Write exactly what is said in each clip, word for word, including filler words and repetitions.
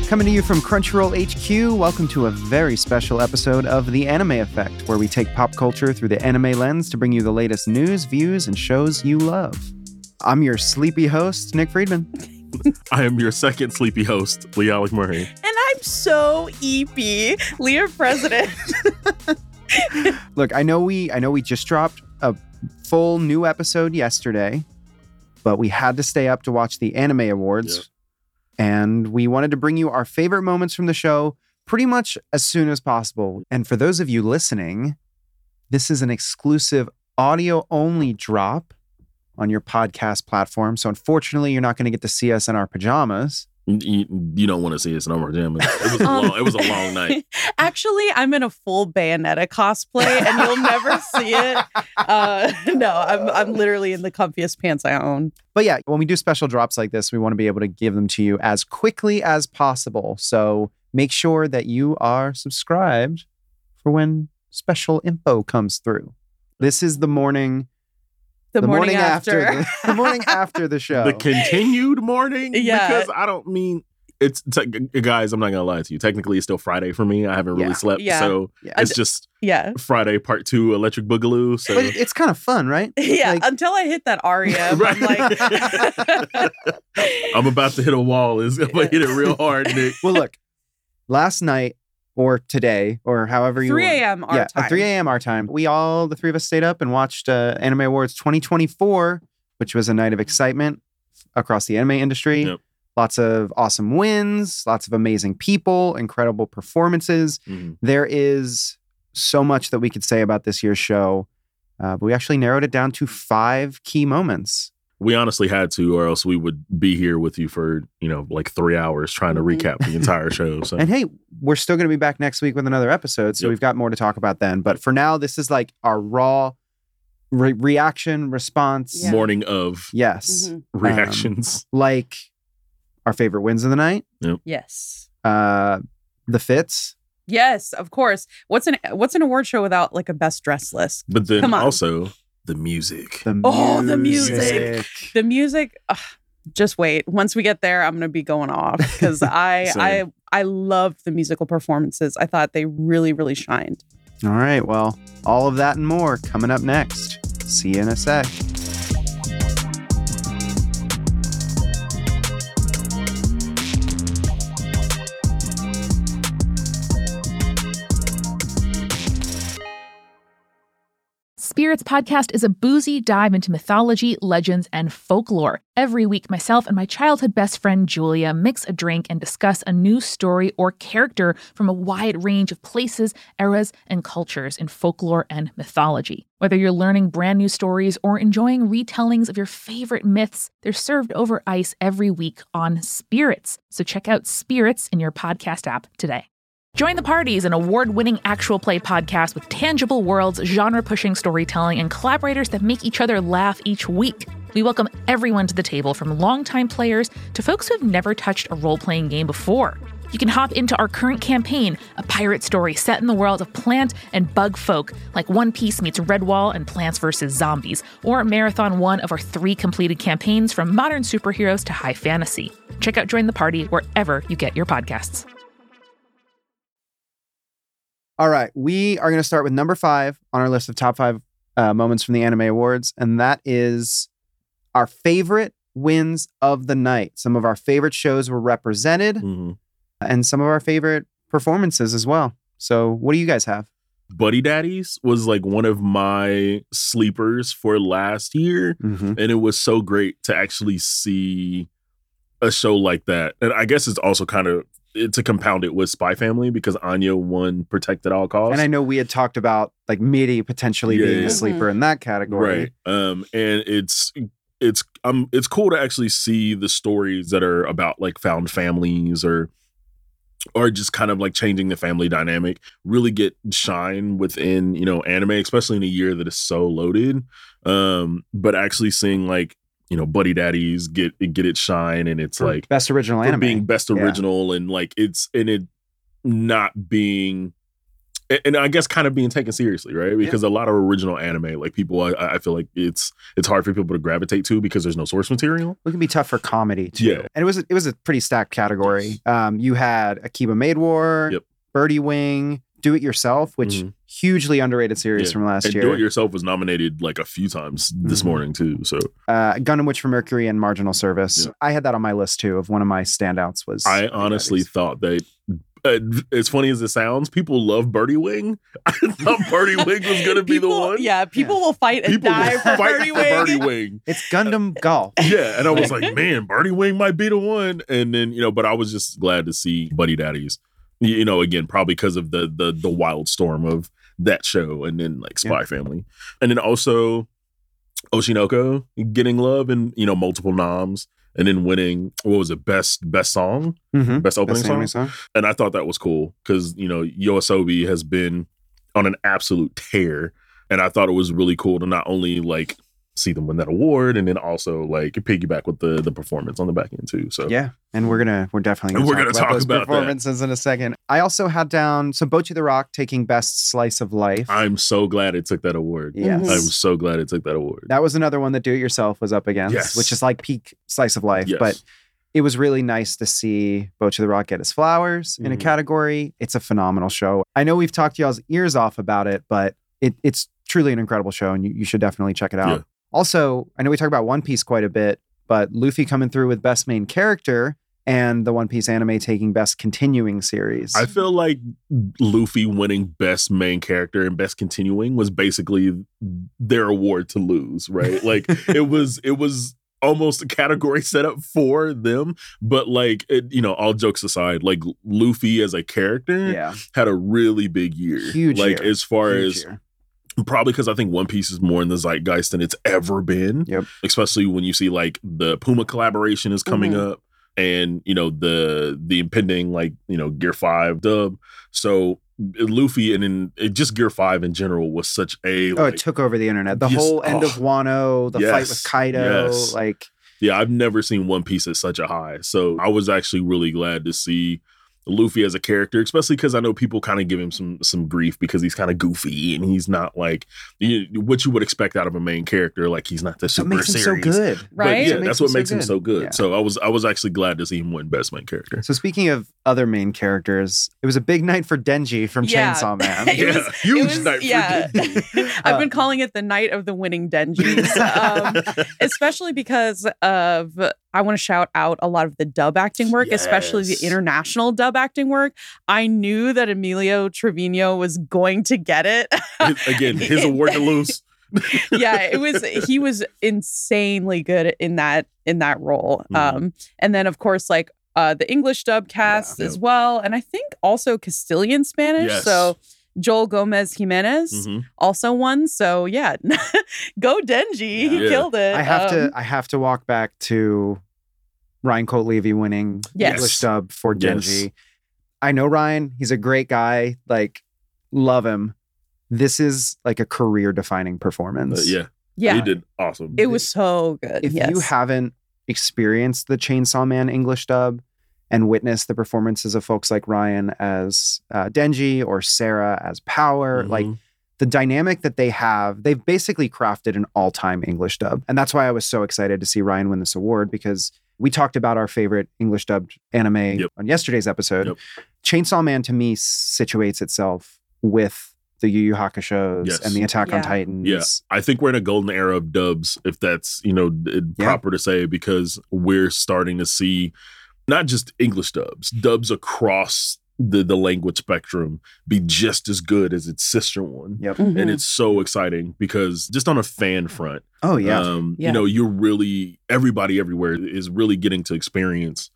Coming to you from Crunchyroll H Q, welcome to a very special episode of The Anime Effect, where we take pop culture through the anime lens to bring you the latest news, views, and shows you love. I'm your sleepy host, Nick Friedman. I am your second sleepy host, Lee Alec Murray. And I'm so E P, Leah President. Look, I know we I know we just dropped a full new episode yesterday, but we had to stay up to watch the Anime Awards. Yep. And we wanted to bring you our favorite moments from the show pretty much as soon as possible. And for those of you listening, this is an exclusive audio-only drop on your podcast platform. So unfortunately, you're not going to get to see us in our pajamas. You, you don't want to see us in our pajamas. It was a long, it was a long night. Actually, I'm in a full Bayonetta cosplay, and you'll never see it. Uh, no, I'm I'm literally in the comfiest pants I own. But yeah, when we do special drops like this, we want to be able to give them to you as quickly as possible. So make sure that you are subscribed for when special info comes through. This is the morning. The, the morning, morning after, after. the, the morning after the show. The continued morning? Yeah. Because I don't mean, it's, te- guys, I'm not going to lie to you. Technically, it's still Friday for me. I haven't really Yeah. slept. Yeah. So Yeah. it's just Yeah. Friday part two, Electric Boogaloo. So But it- it's kind of fun, right? Yeah, Like- until I hit that aria, I'm like... I'm about to hit a wall. It's, I'm going to hit it real hard, Nick. Well, look, last night or today or however you three a.m. our yeah, time. at three a.m. our time, we all, the three of us stayed up and watched uh, Anime Awards twenty twenty-four, which was a night of excitement across the anime industry. Yep. Lots of awesome wins, lots of amazing people, incredible performances. Mhm. There is so much that we could say about this year's show, uh, but we actually narrowed it down to five key moments. We honestly had to, or else we would be here with you for, you know, like three hours trying to Mhm. recap the entire show. So And hey, we're still going to be back next week with another episode, so Yep. we've got more to talk about then. But for now, this is like our raw re- reaction, response. Yeah. morning of Yes. Mhm. reactions. Like our favorite wins of the night, Yes. uh, the fits. Yes, of course. What's an What's an award show without like a best dress list? but then Come on. also the music. The Oh, the music. The music, ugh, just wait. Once we get there, I'm going to be going off because I, I, Same. I loved the musical performances. I thought they really, really shined. All right. Well, all of that and more coming up next. See you in a sec. Spirits Podcast is a boozy dive into mythology, legends, and folklore. Every week, myself and my childhood best friend Julia mix a drink and discuss a new story or character from a wide range of places, eras, and cultures in folklore and mythology. Whether you're learning brand new stories or enjoying retellings of your favorite myths, they're served over ice every week on Spirits. So check out Spirits in your podcast app today. Join the Party is an award-winning actual play podcast with tangible worlds, genre-pushing storytelling, and collaborators that make each other laugh each week. We welcome everyone to the table, from longtime players to folks who have never touched a role-playing game before. You can hop into our current campaign, a pirate story set in the world of plant and bug folk, like One Piece meets Redwall and Plants versus Zombies, or marathon one of our three completed campaigns from modern superheroes to high fantasy. Check out Join the Party wherever you get your podcasts. All right. We are going to start with number five on our list of top five uh, moments from the Anime Awards. And that is our favorite wins of the night. Some of our favorite shows were represented Mhm. and some of our favorite performances as well. So what do you guys have? Buddy Daddies was like one of my sleepers for last year. Mm-hmm. And it was so great to actually see a show like that. And I guess it's also kind of to compound it with Spy Family, because Anya won Protect at All Costs. And I know we had talked about like Midi potentially Yeah, being yeah. a sleeper in that category. Right. Um, and it's it's um it's cool to actually see the stories that are about like found families or or just kind of like changing the family dynamic really get shine within, you know, anime, especially in a year that is so loaded. Um, but actually seeing like, you know, Buddy Daddies get get it shine, and it's For like best original for anime. being best Yeah. original, and like it's and it not being and, and I guess kind of being taken seriously, right? Because yeah. a lot of original anime, like people, I, I feel like it's it's hard for people to gravitate to because there's no source material. It can be tough for comedy too. Yeah. And it was a, it was a pretty stacked category. Um, you had Akiba Maid War, yep. Birdie Wing, Do It Yourself, which mm-hmm. hugely underrated series yeah. from last and year. Do It Yourself was nominated like a few times this mm-hmm. morning too. So uh, Gundam Witch for Mercury and Marginal Service. Yeah. I had that on my list too. Of one of my standouts was. I honestly thought that. Uh, as funny as it sounds, people love Birdie Wing. I thought Birdie Wing was going to be the one. Yeah, people yeah. will fight and people die for, fight Birdie, for Wing. Birdie Wing. It's Gundam Golf. Yeah, and I was like, man, Birdie Wing might be the one. And then, you know, but I was just glad to see Buddy Daddies. You know, again, probably because of the the the wild storm of that show, and then like Spy yeah. Family, and then also Oshinoko getting love and you know multiple noms. And then winning, what was it, best best song? Mm-hmm. Best opening best song? song? And I thought that was cool because, you know, YOASOBI has been on an absolute tear. And I thought it was really cool to not only, like, see them win that award and then also, like, piggyback with the the performance on the back end, too. So yeah, and we're going to, we're definitely going to talk, talk about those about performances that. in a second. I also had down, so Bocchi the Rock taking Best Slice of Life. I'm so glad it took that award. Yes. I'm so glad it took that award. That was another one that Do It Yourself was up against, yes. which is like peak Slice of Life. Yes. But it was really nice to see Bocchi the Rock get his flowers mm-hmm. in a category. It's a phenomenal show. I know we've talked y'all's ears off about it, but it, it's truly an incredible show, and you, you should definitely check it out. Yeah. Also, I know we talk about One Piece quite a bit, but Luffy coming through with Best Main Character and the One Piece anime taking Best Continuing Series. I feel like Luffy winning Best Main Character and Best Continuing was basically their award to lose, right? Like it was, it was almost a category set up for them. But like, it, you know, all jokes aside, like Luffy as a character yeah. had a really big year. Huge Like year. as far Huge as... year. Probably because I think One Piece is more in the zeitgeist than it's ever been. Yep. Especially when you see like the Puma collaboration is coming mm-hmm. up, and you know the the impending like you know Gear Five dub. So Luffy and then it, just Gear Five in general was such a oh like, it took over the internet. The yes, whole end oh, of Wano, the yes, fight with Kaido, yes. like yeah, I've never seen One Piece at such a high. So I was actually really glad to see Luffy as a character, especially because I know people kind of give him some some grief because he's kind of goofy and he's not like you, what you would expect out of a main character. Like he's not the super that makes him serious. so good, But right? yeah, That that's makes what makes him him so so good. good. Yeah. So I was I was actually glad to see him win Best Main Character. So speaking of other main characters, it was a big night for Denji from Yeah. Chainsaw Man. It Yeah, was- huge it was- night for yeah. Denji. I've been calling it the night of the winning Denjis, um, especially because of, I want to shout out a lot of the dub acting work, especially the Yes. international dub acting work. I knew that Emilio Trevino was going to get it. Again, his award to lose. Yeah, it was, he was insanely good in that, in that role. Mhm. Um, and then of course, like uh, the English dub cast Yeah. as well. And I think also Castilian Spanish. Yes. So Joel Gomez Jimenez Mhm. also won. So yeah, go Denji. He Yeah. killed it. I have Um, to I have to walk back to Ryan Colt Levy winning Yes. English dub for Denji. Yes. I know Ryan, he's a great guy, like love him. This is like a career defining performance. But yeah, Yeah, he did awesome. it was so good. If yes. you haven't experienced the Chainsaw Man English dub and witnessed the performances of folks like Ryan as uh, Denji or Sarah as Power, Mhm. like the dynamic that they have, they've basically crafted an all-time English dub. And that's why I was so excited to see Ryan win this award, because we talked about our favorite English dubbed anime Yep. on yesterday's episode. Yep. Chainsaw Man to me situates itself with the Yu Yu Hakusho's Yes. and the Attack on Yeah. Titans. Yeah, I think we're in a golden era of dubs, if that's, you know, d- Yeah. proper to say, because we're starting to see not just English dubs, dubs across the, the language spectrum be just as good as its sister one. Yep. Mhm. And it's so exciting because just on a fan front, Oh, yeah. um, Yeah. you know, you're really, everybody everywhere is really getting to experience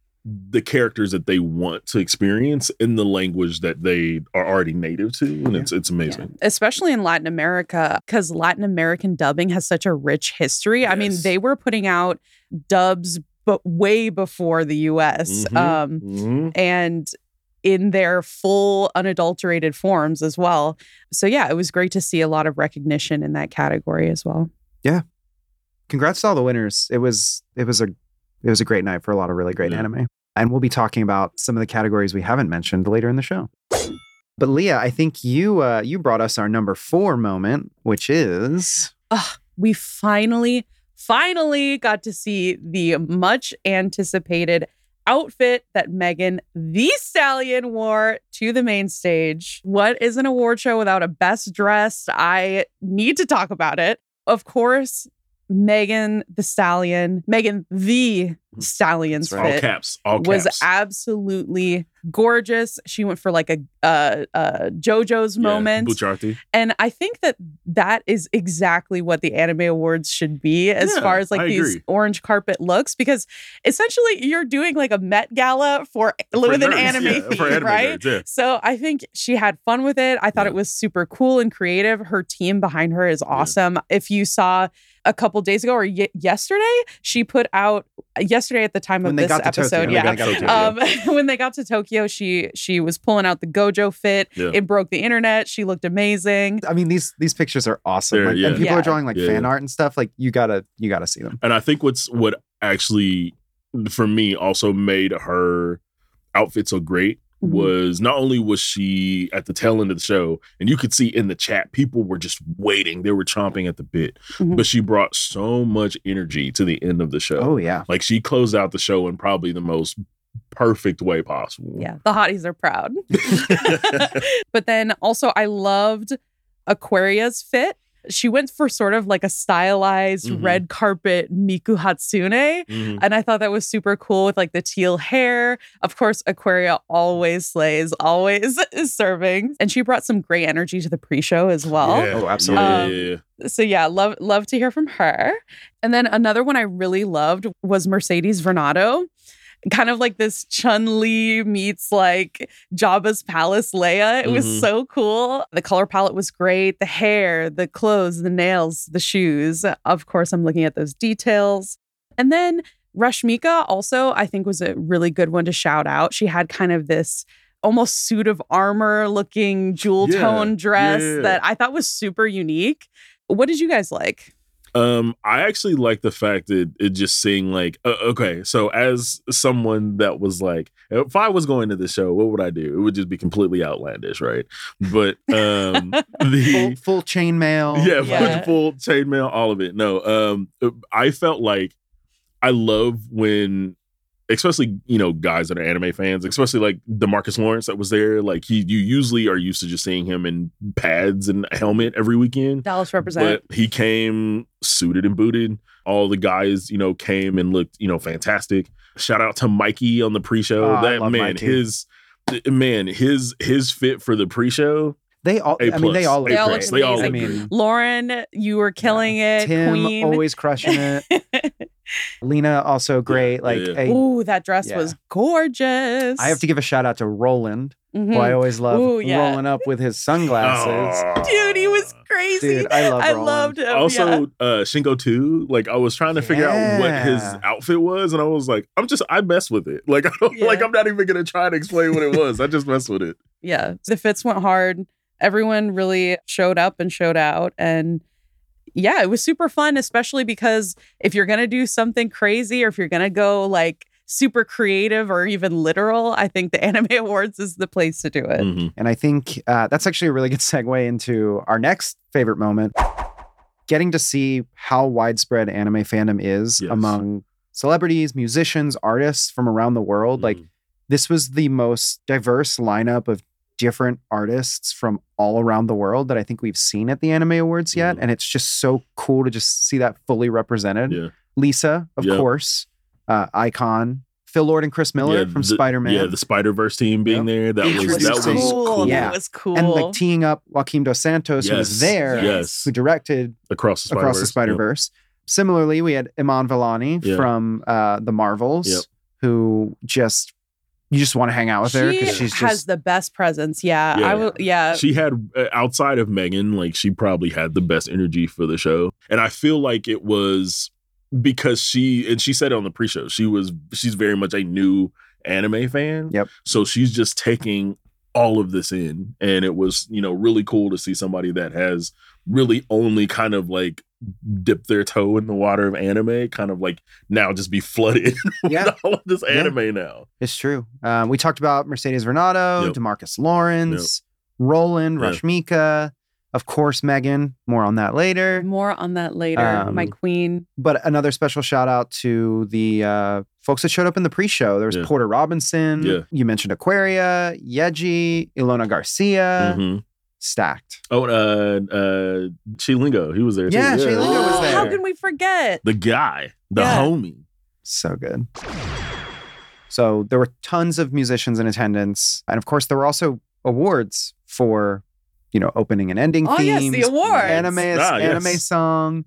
the characters that they want to experience in the language that they are already native to. And Yeah. it's it's amazing. Yeah. Especially in Latin America, because Latin American dubbing has such a rich history. I mean, Yes. they were putting out dubs but way before the U S. Mhm. Um, Mhm. and in their full unadulterated forms as well. So yeah, it was great to see a lot of recognition in that category as well. Congrats to all the winners. It was it was a it was a great night for a lot of really great Yeah. anime. And we'll be talking about some of the categories we haven't mentioned later in the show. But Leah, I think you uh, you brought us our number four moment, which is uh, we finally, finally got to see the much anticipated outfit that Megan Thee Stallion wore to the main stage. What is an award show without a best dressed? I need to talk about it. Of course, Megan Thee Stallion, Megan the Stallion's That's right. fit All caps. All caps. was absolutely gorgeous. She went for like a uh, uh, JoJo's Yeah, moment. Bucciarati. And I think that that is exactly what the Anime Awards should be as Yeah, far as like I these agree. orange carpet looks, because essentially you're doing like a Met Gala for, For with an nerds, anime yeah, theme, for anime right? nerds, yeah. So I think she had fun with it. I thought Yeah. it was super cool and creative. Her team behind her is awesome. If you saw a couple days ago or y- yesterday, she put out yesterday at the time when of they this got to episode. Tokyo. yeah. When they got to Tokyo. Tokyo. Um, when they got to Tokyo, she she was pulling out the Gojo fit. Yeah. It broke the internet. She looked amazing. I mean, these these pictures are awesome. They're- Like, yeah. And people Yeah. are drawing like Yeah, fan yeah. art and stuff. Like you gotta you gotta see them. And I think what's what actually for me also made her outfit so great Mhm. was not only was she at the tail end of the show, and you could see in the chat people were just waiting, they were chomping at the bit, Mhm. but she brought so much energy to the end of the show. Oh yeah. Like she closed out the show in probably the most perfect way possible. Yeah, the hotties are proud. But then also, I loved Aquaria's fit. She went for sort of like a stylized Mhm. red carpet Miku Hatsune. Mhm. And I thought that was super cool with like the teal hair. Of course, Aquaria always slays, always is serving. And she brought some great energy to the pre-show as well. Yeah. Oh, absolutely. Yeah, Um, yeah, yeah. So yeah, love love to hear from her. And then another one I really loved was Mercedes Vernado. Kind of like this Chun-Li meets like Jabba's palace Leia. It was Mhm. so cool. The color palette was great. The hair, the clothes, the nails, the shoes. Of course, I'm looking at those details. And then Rashmika also, I think, was a really good one to shout out. She had kind of this almost suit of armor looking jewel Yeah. tone dress Yeah, yeah, yeah. that I thought was super unique. What did you guys like? Um, I actually like the fact that it just seeing like, uh, okay, so as someone that was like, if I was going to the show, what would I do? It would just be completely outlandish, right? But um, Full, the full chainmail. yeah, Yeah. full chainmail, all of it. No, um, I felt like I love when, especially you know, guys that are anime fans, especially like DeMarcus Lawrence that was there. Like he, you usually are used to just seeing him in pads and a helmet every weekend. Dallas represent. But he came suited and booted. All the guys, you know, came and looked, you know, fantastic. Shout out to Mikey on the pre-show. Oh, I that love man, Mikey. his man, his his fit for the pre-show. They all. A I mean, they plus. all look They all great. look They all amazing. look I great. mean, Lauren, you were killing it. Tim Queen. always crushing it. Lena also great. Yeah, like, yeah, yeah. hey, Ooh, that dress Yeah. was gorgeous. I have to give a shout out to Roland, Mhm. who I always love Ooh, yeah. rolling up with his sunglasses. Oh. Dude, he was crazy. Dude, I love I Roland. loved him. Also, yeah. uh Shingo too. Like I was trying to figure out what his Yeah. outfit was, and I was like, I'm just I mess with it. Like I don't Yeah. like I'm not even gonna try to explain what it was. I just mess with it. Yeah, the fits went hard. Everyone really showed up and showed out. And yeah, it was super fun, especially because if you're going to do something crazy or if you're going to go like super creative or even literal, I think the Anime Awards is the place to do it. Mhm. And I think uh, that's actually a really good segue into our next favorite moment. Getting to see how widespread anime fandom is Yes. among celebrities, musicians, artists from around the world. Like, Mhm. this was the most diverse lineup of different artists from all around the world that I think we've seen at the Anime Awards yet. Mhm. And it's just so cool to just see that fully represented. Yeah. Lisa, of Yep. course, uh, Icon, Phil Lord and Chris Miller Yeah, from the- Spider-Man. Yeah, the Spider Verse team being Yep. there. That was that was Interesting. cool. cool. Yeah. That was cool. And like teeing up Joaquim Dos Santos, who was Yes. there, Yes. who directed Across the Spider Across the Spider-Verse. Similarly, we had Iman Vellani Yeah. from uh, the Marvels, Yep. who just, you just want to hang out with her she because she's has just, the best presence. Yeah, Yeah. I will. Yeah, She had uh, outside of Megan, like she probably had the best energy for the show, and I feel like it was because she and she said it on the pre-show. She was she's very much a new anime fan. Yep. So she's just taking all of this in, and it was you know really cool to see somebody that has really only kind of like dipped their toe in the water of anime, kind of like now just be flooded with Yeah. all of this Yeah. anime now. it's true. Um, we talked about Mercedes Vernado, Yep. DeMarcus Lawrence, Roland, Yeah. Rashmika, of course, Megan. More on that later. More on that later. Um, My queen. But another special shout out to the uh, folks that showed up in the pre-show. There was Yeah. Porter Robinson. Yeah. You mentioned Aquaria, Yeji, Ilona Garcia. Mhm. Stacked. Oh, uh, uh, Chilingo, he was there too. Yeah, Chilingo was there. How can we forget? The guy, the Yeah. homie. So good. So there were tons of musicians in attendance. And of course, there were also awards for, you know, opening and ending Oh, themes. yes, the awards. Anime, Ah, anime yes. song,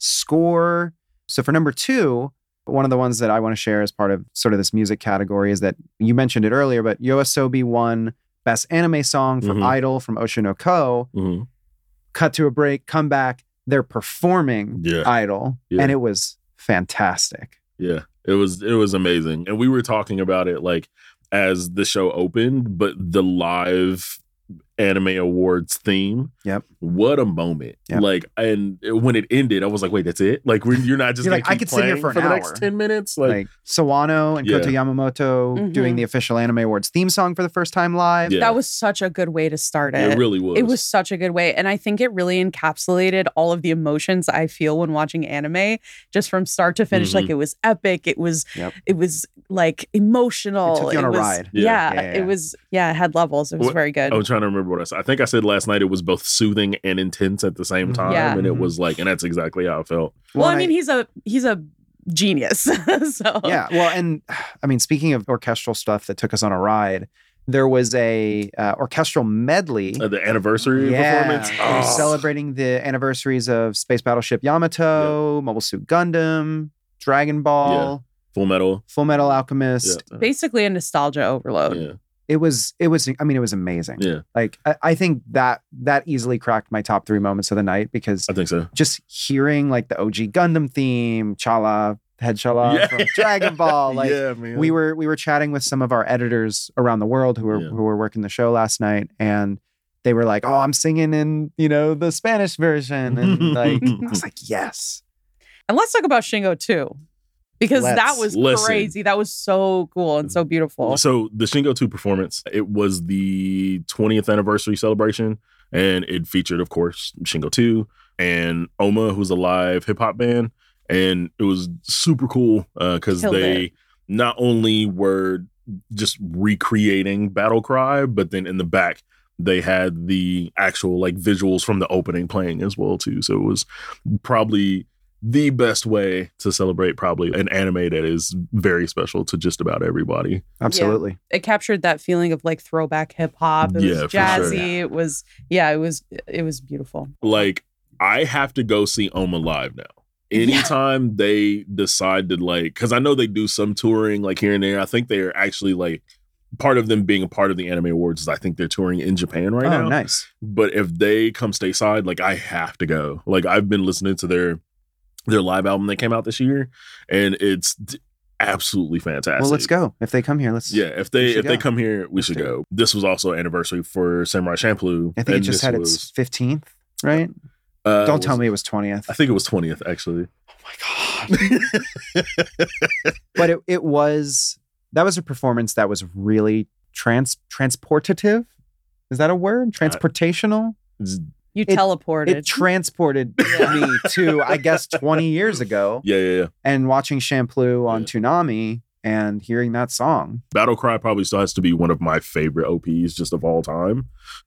score. So for number two, one of the ones that I want to share as part of sort of this music category is that you mentioned it earlier, but Yoasobi won Best Anime Song for Mhm. Idol from Oshinoko. Mhm. Cut to a break, come back. They're performing Yeah. Idol, Yeah. and it was fantastic. Yeah, it was it was amazing, and we were talking about it like as the show opened, but the live anime awards theme. Yep. What a moment! Yep. Like, and when it ended, I was like, "Wait, that's it? Like, we're, you're not just You're gonna like, I keep could sit here playing for an the hour. next ten minutes?" Like, Like Sawano and Yeah. Koto Yamamoto Mhm. doing the official Anime Awards theme song for the first time live. Yeah. That was such a good way to start it. it really was. It was such a good way. And I think it really encapsulated all of the emotions I feel when watching anime, just from start to finish. Mhm. Like it was epic. It was, Yep. it was like emotional. It took you on a was- ride. Yeah, Yeah. Yeah, yeah, It yeah. was, yeah, it had levels. It was What- very good. I was trying to remember what I said. I think I said last night it was both soothing and intense at the same Mhm. time, Yeah. and it Mhm. was like, and that's exactly how I felt. well, I and mean, he's a, he's a genius. so yeah. Well, and I mean, speaking of orchestral stuff that took us on a ride, there was a uh, orchestral medley. Uh, the anniversary yeah, performance. they were Oh. celebrating the anniversaries of Space Battleship Yamato, Mobile Suit Gundam, Dragon Ball, Full Metal. Full Metal Alchemist. Yeah. basically a nostalgia overload. Yeah. It was, it was, I mean, it was amazing. Yeah. Like, I, I think that that easily cracked my top three moments of the night because I think so. just hearing like the O G Gundam theme, Chala, Head Chala Yeah. from Dragon Ball, like yeah, man. we were we were chatting with some of our editors around the world who were Yeah. who were working the show last night, and they were like, "Oh, I'm singing in you know the Spanish version," and like I was like, "Yes, And let's talk about Shingo too, because that Let's. was Listen. crazy. That was so cool and so beautiful. So the Shingo two performance, it was the twentieth anniversary celebration, and it featured, of course, Shingo two and Oma, who's a live hip hop band, and it was super cool because Killed they it. not only were just recreating Battle Cry, but then in the back they had the actual like visuals from the opening playing as well too. So it was probably the best way to celebrate probably an anime that is very special to just about everybody. absolutely." It captured that feeling of like throwback hip hop. It Yeah, was for jazzy. sure. It was, yeah, it was, it was beautiful. Like, I have to go see Oma live now. Anytime they decide to like, because I know they do some touring like here and there. I think they are actually like part of them being a part of the Anime Awards is I think they're touring in Japan right Oh, now. nice. But if they come stateside, like I have to go. Like I've been listening to their their live album that came out this year, and it's d- absolutely fantastic. Well, let's go. If they come here, let's. Yeah, if they We should if they go. come here, we Let's should do it. go. This was also an anniversary for Samurai Champloo. I think it and just this had was, its fifteenth, right? uh, Don't was- tell me it was twentieth. I think it was twentieth actually. Oh my god! But it it was that was a performance that was really trans transportative. Is that a word? Transportational. You It- teleported. It transported Yeah. me to, I guess, twenty years ago, Yeah, yeah, yeah. and watching Champloo on Yeah. Toonami and hearing that song. Battle Cry probably still has to be one of my favorite O Ps just of all time.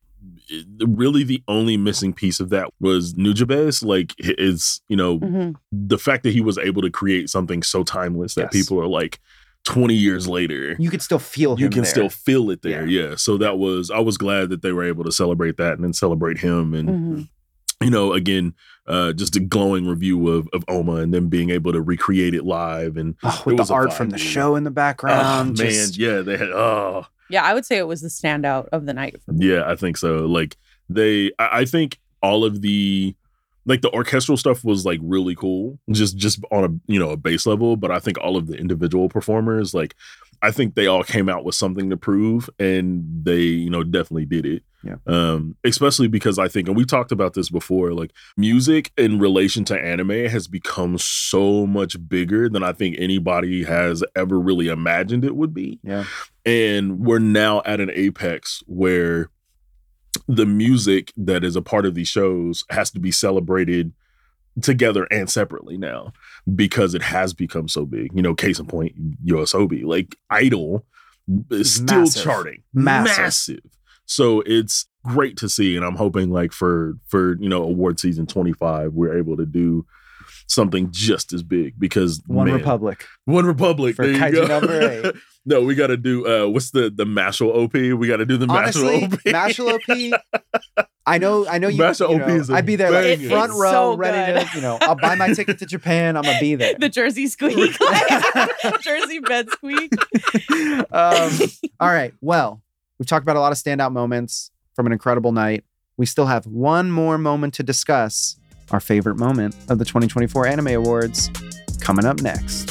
It- really, the only missing piece of that was Nujabes. Like, it's, you know, Mhm. the fact that he was able to create something so timeless that Yes. people are like twenty years later. You could still feel him You can there. still feel it there. Yeah. So that was, I was glad that they were able to celebrate that and then celebrate him. And, Mhm. you know, again, uh, just a glowing review of, of Oma and then being able to recreate it live. And Oh, it with was the a art vibe, from the dude. show in the oh, background. man, just- yeah, they had, oh, Yeah, I would say it was the standout of the night. For me. yeah, I think so. Like they, I, I think all of the, like the orchestral stuff was like really cool, just just on a you know a base level. But I think all of the individual performers, like I think they all came out with something to prove, and they you know definitely did it. Yeah. Um, especially because I think, and we talked about this before, like music in relation to anime has become so much bigger than I think anybody has ever really imagined it would be. Yeah. And we're now at an apex where the music that is a part of these shows has to be celebrated together and separately now because it has become so big. You know, case in point, U S O B. Like Idol is still Massive. charting. Massive. Massive. So it's great to see. And I'm hoping like for for, you know, award season twenty-five, we're able to do something just as big because One man, Republic. One Republic. For there you Kaiju go. number eight. No, we got to do, uh, what's the the Mashal O P? We got to do the Honestly, Mashal O P. Mashal O P. I know, I know you. Mashal you O P know, is a I'd be there like banger. front It's row, so ready good. to, you know, I'll buy my ticket to Japan. I'm gonna be there. The Jersey squeak. Like, Jersey bed squeak. um, all right. Well, we've talked about a lot of standout moments from an incredible night. We still have one more moment to discuss. Our favorite moment of the twenty twenty-four Anime Awards coming up next.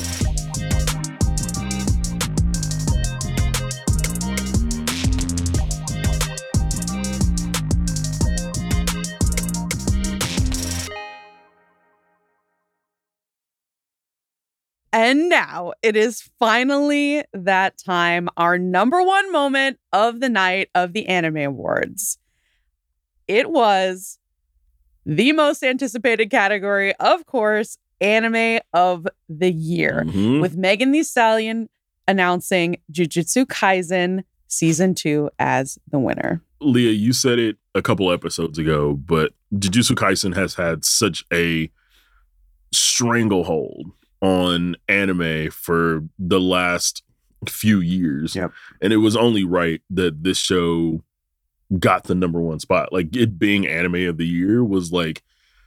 And now it is finally that time, our number one moment of the night of the Anime Awards. It was the most anticipated category, of course, Anime of the Year, Mhm. with Megan Thee Stallion announcing Jujutsu Kaisen Season two as the winner. Leah, you said it a couple episodes ago, but Jujutsu Kaisen has had such a stranglehold on anime for the last few years. Yep. And it was only right that this show got the number one spot. Like it being Anime of the Year was like,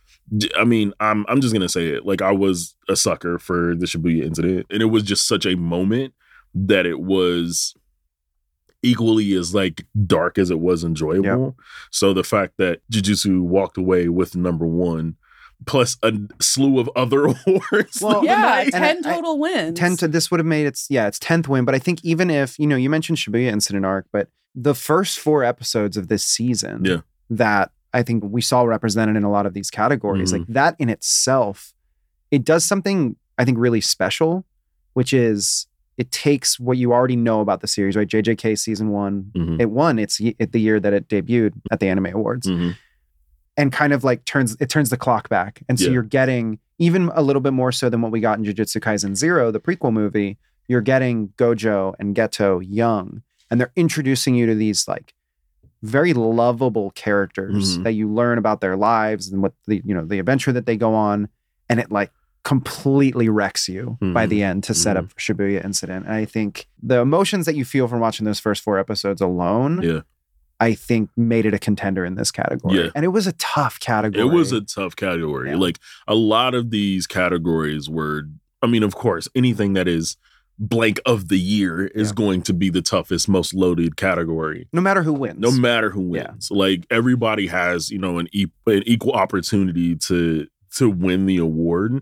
I mean, I'm I'm just gonna say it. Like I was a sucker for the Shibuya incident, and it was just such a moment that it was equally as like dark as it was enjoyable. So the fact that Jujutsu walked away with number one, plus a slew of other awards. Well, the Yeah, night- and ten I- total wins. ten to this would have made its yeah its tenth win, but I think even if you know you mentioned Shibuya Incident arc, but the first four episodes of this season Yeah. that I think we saw represented in a lot of these categories, Mhm. like that in itself, it does something I think really special, which is it takes what you already know about the series, right? J J K season one, Mhm. it won its it, the year that it debuted at the Anime Awards. Mhm. And kind of like turns it turns the clock back. And so Yeah. you're getting even a little bit more so than what we got in Jujutsu Kaisen Zero, the prequel movie. You're getting Gojo and Geto young, and they're introducing you to these like very lovable characters Mhm. that you learn about their lives and what the you know the adventure that they go on, and it like completely wrecks you by Mhm. the end to set up for Shibuya Incident. And I think the emotions that you feel from watching those first four episodes alone, Yeah. I think made it a contender in this category. Yeah. And it was a tough category. It was a tough category. Yeah. Like a lot of these categories were, I mean, of course, anything that is blank of the year is Yeah. going to be the toughest, most loaded category. no matter who wins. No matter who Yeah. wins. Like everybody has, you know, an, e- an equal opportunity to to win the award.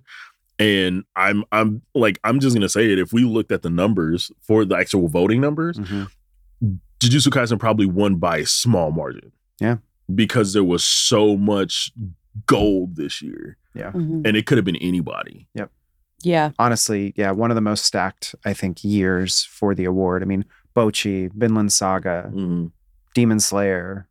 And I'm I'm like, I'm just gonna say it. If we looked at the numbers for the actual voting numbers, Mhm. Jujutsu Kaisen probably won by a small margin. Yeah. Because there was so much gold this year. Mhm. And it could have been anybody. Yeah. Honestly, yeah, one of the most stacked, I think, years for the award. I mean, Bocchi, Vinland Saga, Mhm. Demon Slayer,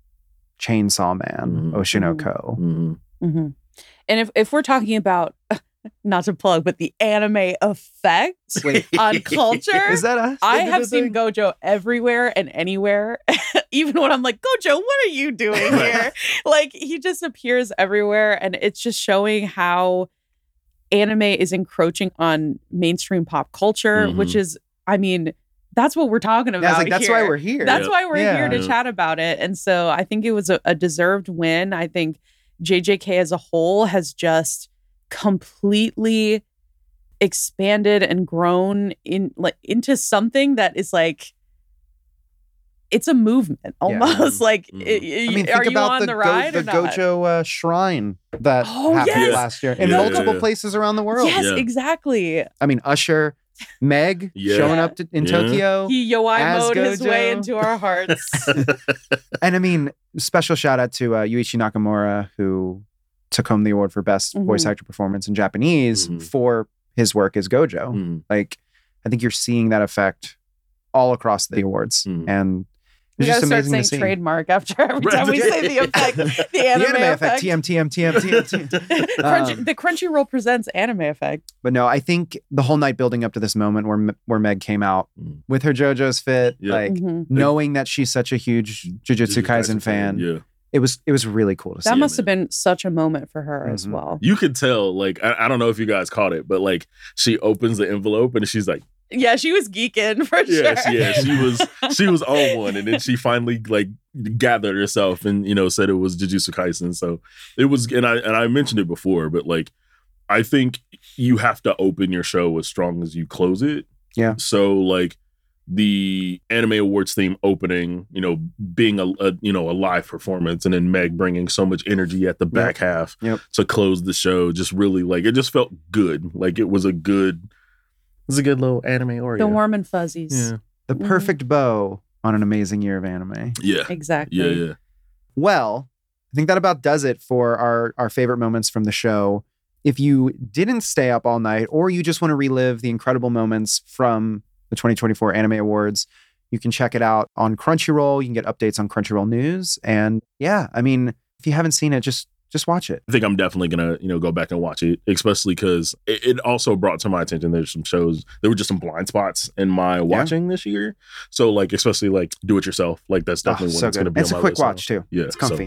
Chainsaw Man, Mhm. Oshinoko. Mhm. hmm And if, if we're talking about, not to plug, but the anime effect Wait, on culture, is that us? I that did have the seen thing? Gojo everywhere and anywhere, even when I'm like, Gojo, what are you doing here? Like, he just appears everywhere. And it's just showing how anime is encroaching on mainstream pop culture, Mhm. which is, I mean, that's what we're talking about. Yeah, I was like, that's here. why we're here. That's Yeah. why we're Yeah. here to Yeah. chat about it. And so I think it was a, a deserved win. I think J J K as a whole has just completely expanded and grown in like into something that is like it's a movement almost. Like, Mhm. i- I mean, are think you about on the, the Go- ride the or not? Gojo uh, shrine that Oh, happened yes! last year in Yeah, multiple yeah, yeah. places around the world. Yes, Yeah. exactly. I mean, Usher, Meg Yeah. showing up to, in Yeah. Tokyo. He Yoi As mode his way Gojo. into our hearts. And I mean, special shout out to uh, Yuichi Nakamura, who took home the award for best Mhm. voice actor performance in Japanese Mhm. for his work as Gojo. Mhm. Like, I think you're seeing that effect all across the awards. Mhm. And We It's gotta just start amazing to saying see. trademark after every time we say the effect, the anime, The anime effect. effect. T M, T M, T M, T M, T M. Crunchy, Um, the Crunchyroll presents anime effect. But no, I think the whole night building up to this moment where M- where Meg came out Mm. with her JoJo's fit, Yeah. like Mhm. knowing that she's such a huge Jujutsu Kaisen fan, Yeah. it was it was really cool to see. That must man. have been such a moment for her as Mhm. well. You could tell, like, I, I don't know if you guys caught it, but like she opens the envelope and she's like, Yeah, she was geeking for yeah, sure. she, yeah, she was she was on one, and then she finally like gathered herself and you know said it was Jujutsu Kaisen. So it was, and I and I mentioned it before, but like I think you have to open your show as strong as you close it. Yeah. So like the Anime Awards theme opening, you know, being a, a you know a live performance, and then Meg bringing so much energy at the back half Yep. to close the show, just really like it just felt good. Like it was a good, it was a good little anime Oreo. The warm and fuzzies. Yeah. The Mhm. perfect bow on an amazing year of anime. Yeah. Exactly. Yeah. Yeah. Well, I think that about does it for our, our favorite moments from the show. If you didn't stay up all night or you just want to relive the incredible moments from the twenty twenty-four Anime Awards, you can check it out on Crunchyroll. You can get updates on Crunchyroll News. And yeah, I mean, if you haven't seen it, just just watch it. I think I'm definitely gonna, you know, go back and watch it, especially because it, it also brought to my attention there's some shows, there were just some blind spots in my watching this year. So like, especially like Do It Yourself, like that's Oh, definitely one so that's gonna good. be It's on a my quick list now. watch too. Yeah, It's comfy.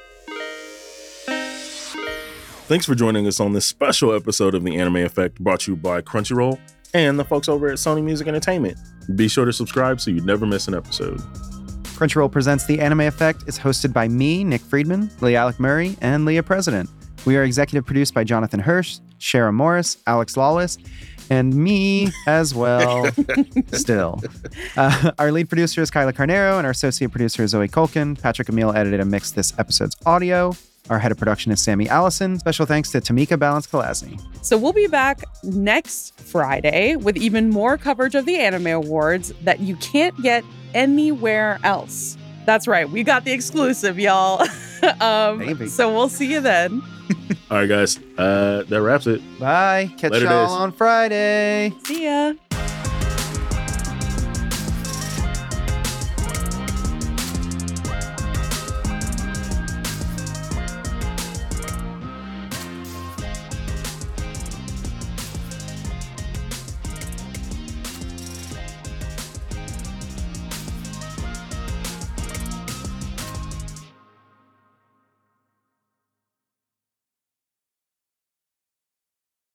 So, thanks for joining us on this special episode of The Anime Effect, brought to you by Crunchyroll and the folks over at Sony Music Entertainment. Be sure to subscribe so you never miss an episode. Crunchyroll Presents The Anime Effect is hosted by me, Nick Friedman, Leah Alec Murray, and Leah President. We are executive produced by Jonathan Hirsch, Shara Morris, Alex Lawless, and me as well, still. Uh, our lead producer is Kyla Carnero, and our associate producer is Zoe Culkin. Patrick Emile edited and mixed this episode's audio. Our head of production is Sammy Allison. Special thanks to Tamika Balance-Kalasny. So we'll be back next Friday with even more coverage of the Anime Awards that you can't get anywhere else. That's right. We got the exclusive, y'all. um, Maybe. So we'll see you then. All right, guys, uh, that wraps it. Bye. Catch Later y'all days. on Friday. See ya.